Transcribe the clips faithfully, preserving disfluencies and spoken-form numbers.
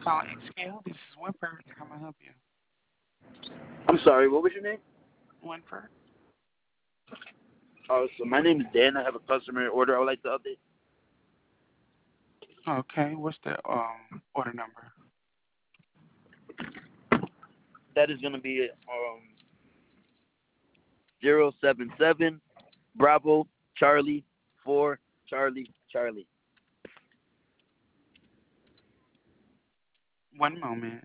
calling X Q. This is Winford. How may I help you? I'm sorry, what was your name? Winford. Oh, so my name is Dan. I have a customer order I would like to update. Okay, what's the um order number? That is going to be um zero seven seven Bravo Charlie four Charlie Charlie. One moment.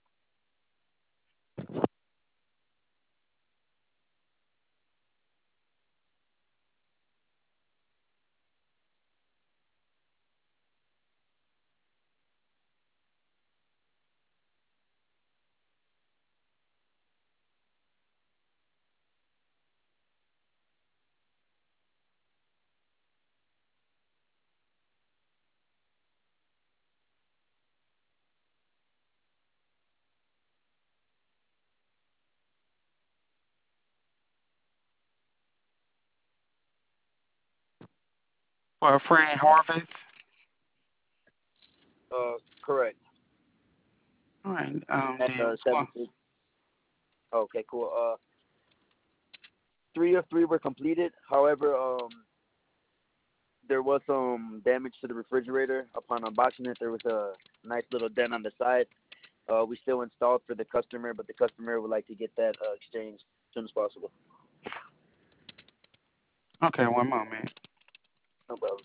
For a friend Harvest. Uh, correct. All right. Um, At then uh, what's going? seventeen. Okay, cool. Uh, three of three were completed. However, um, there was some damage to the refrigerator. Upon unboxing it, there was a nice little dent on the side. Uh, we still installed for the customer, but the customer would like to get that uh, exchanged as soon as possible. Okay, one moment. No problem.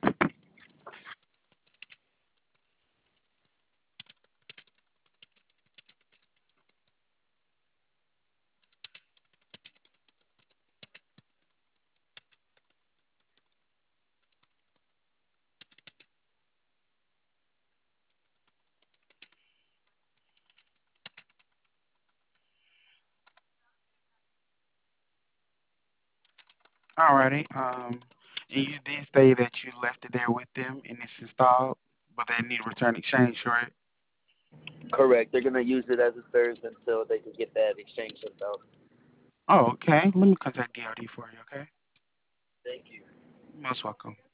Alrighty. Um, and you did say that you left it there with them and it's installed, but they need return exchange, right? Correct. They're gonna use it as a third until they can get that exchange sent out. Oh, okay. Let me contact D R D for you. Okay. Thank you. Most welcome.